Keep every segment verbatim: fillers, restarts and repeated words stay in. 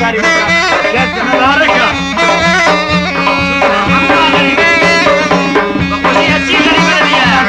كاري جد مباركة بقول يا سيدي بلدي يا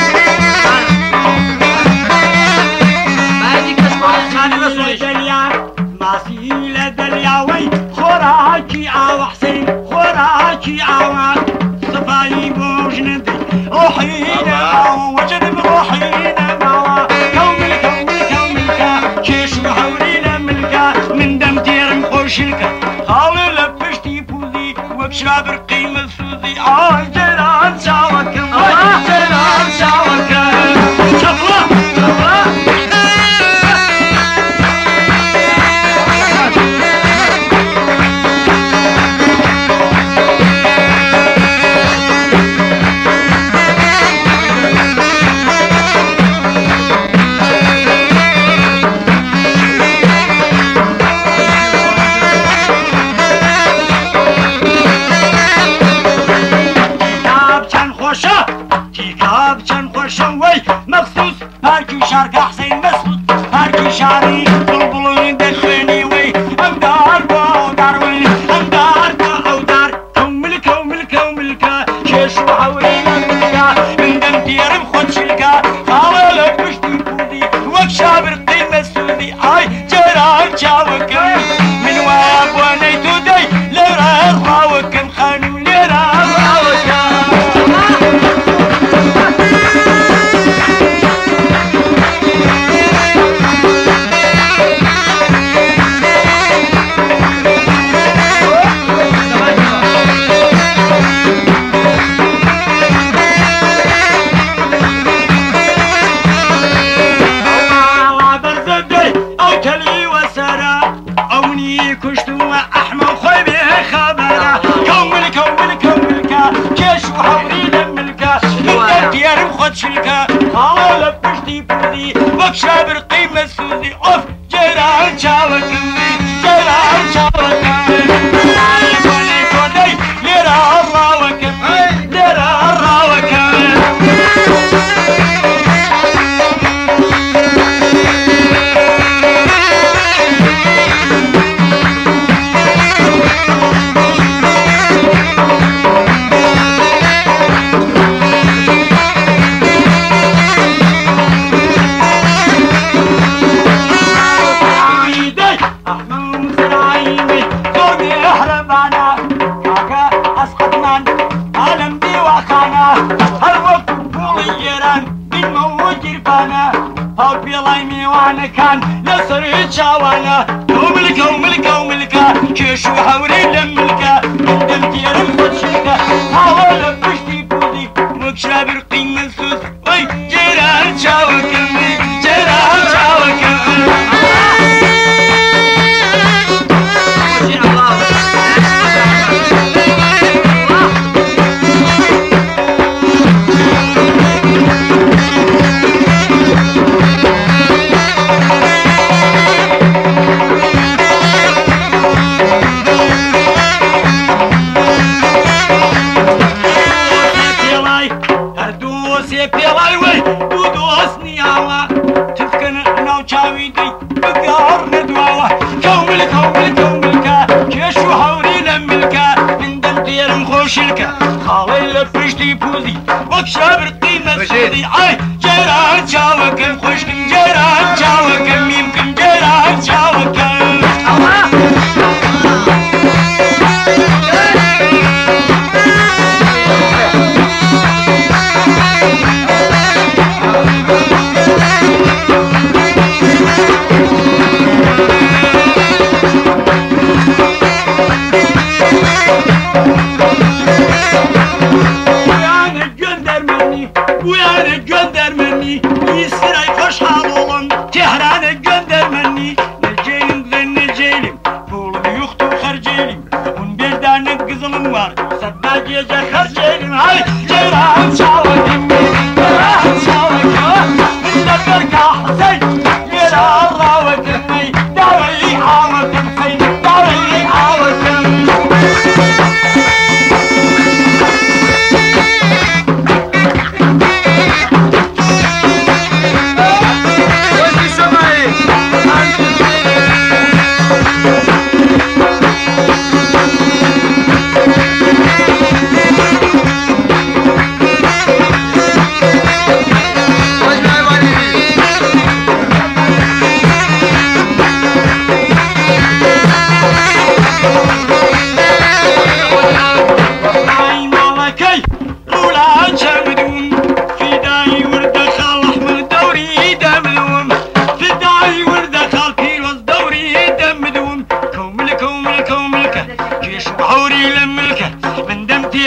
ما يجيك تسمع ثاني مسؤولي دليا ما سيلة دليا وي خوراكي او حسين خوراكي او صفاي بوجندي روحينا وجنب روحينا موا كومل كومل كوملكا كيش وحورينا ملكا من دم دير مخوشلكا خالي لبشتي بوذي وبشراب رقيم الثوذي آه جلال ساوكا جلال ساوكا شفرة شفرة مخصوص هاكي شارك حسين مسعود هاكي شاري بلبلين دخلني وي ام دار او داروين ام دار او دار كمل كمل كملكا كيش وحورينا ملكا من دم دير مخوتشلكا خاوة لبشتي بودي وكشابر قيمة سودي اي جرار جاوكم من واب ونيتو دي لرا راوكم خانم لرا راوكم شلكا خاله لبشتي بودي وكشابر قيمة سوزي اوف جيران شاوكمي جيران شاوكمي يقولي كودي ليرا الراوكمي ليرا الراوكمي كان نصر شاوانا كومل كومل كوملكا كيش وحوري لملكا قدم دير مخدشلكا حاول بشتي بودي وكشابر قيمة سوس وي جيران شاوكمي جيران شاوكمي خالي لبشتي بوذي وكشابر قيمة سوذي اي جيران شاوكم خوشكم جيران شاوكم يمكن جيران شاوكم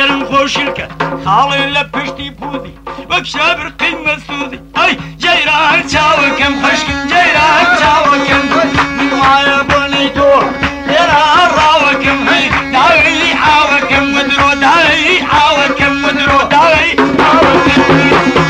ديرم خوشلك خالي لبشتي بوذي وكشابر قيمة سوذي اي جيران تاوكم خشك جيران تاوكم من معايا بنيتو جيران راوكم هي داوي حاوكم ودرو داوي حاوكم ودرو داوي حاوكم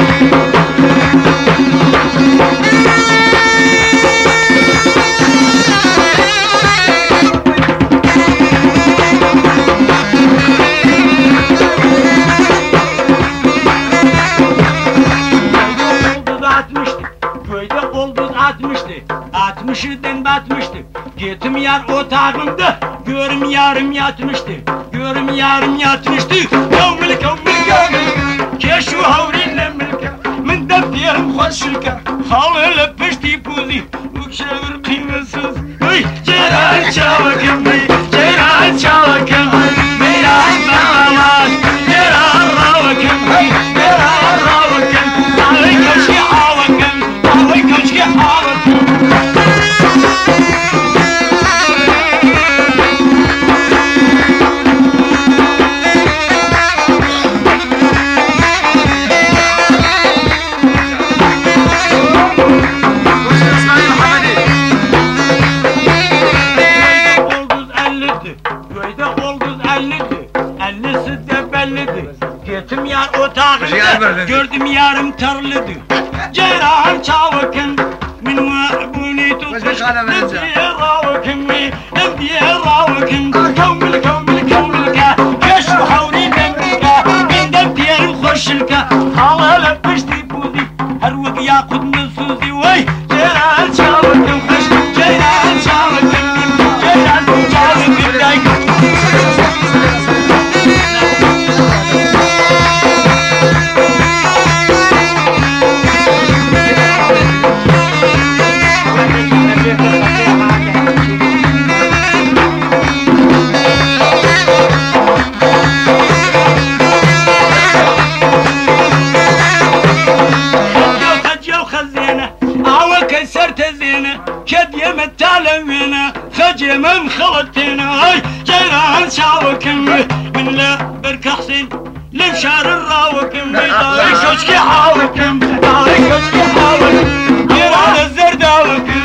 Atmıştı, batmıştı. Getim yar otağımda, görüm yarım yatmıştı. Görüm yarım yatmıştı. Kavmil kavmil kavmil, keşu havrinle milke. Min defterim hoşilke, halılı pişti puzi. Ukşevir kıymasız. Hey, ceyran çavakım, ceyran çavakım. Meyran bağlamaz, ceyran ravakım. Ceyran ravakım, dağıy kaçki havakım. Dağıy kaçki havakım. Getim yar otağımda, gördüm yarım tarladı. Ceyran çavakın, min ma'buni tutmuş. Nefdiye ravakın mi, nefdiye ravakın. Kavmil kavmil kavmilka, keşu havri demlika. Min defterim hoşilka, halalı pişti budi. Her vak yakut nüsuzi vay. Ceyran çavakın hoş, ceyran çavakın. Ceyran çavakın daykın. خجمم خلطنا هاي جيران شاوكم من لا برك حسين لمشار الراوكم طارق كشكي حاوكم طارق كشكي حاوكم جيران الزرداوكم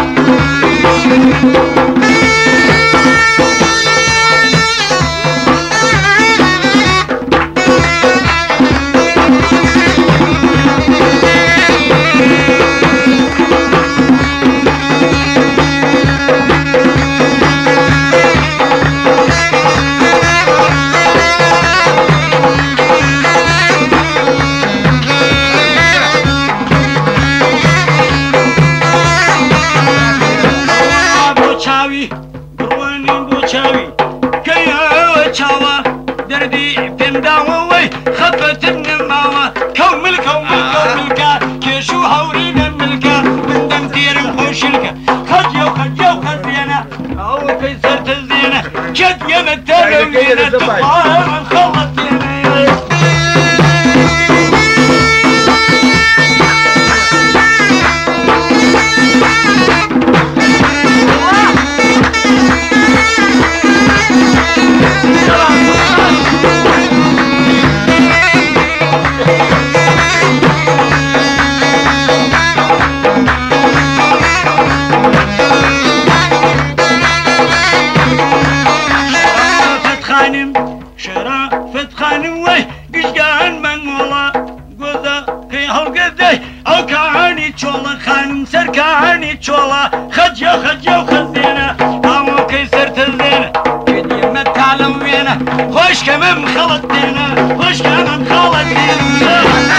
خوش كمان خلطنا خوش كمان خلطنا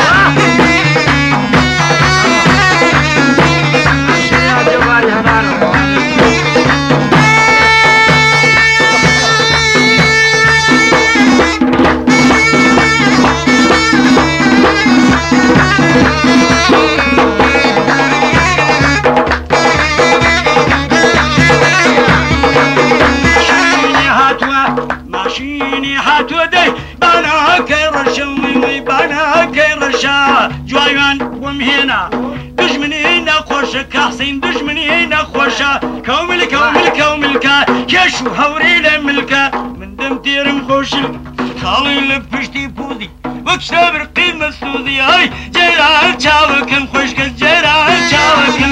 جوایان بوم هێنا دژمنی نەخۆشە کەحسین دژمنی نەخۆشە کەومل کەومل کەوملکە کێش و هەوری لە ملکە من دەم تێرم خۆشل خاڵی لە پشتی پوزی وەک شەبرقی مەسعودی ئەی جێران چاوەکەم خۆشکە جێران چاوەکەم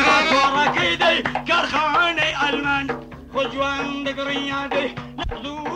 کارخانەی ئەلمان خۆ جوان دەگڕیادەی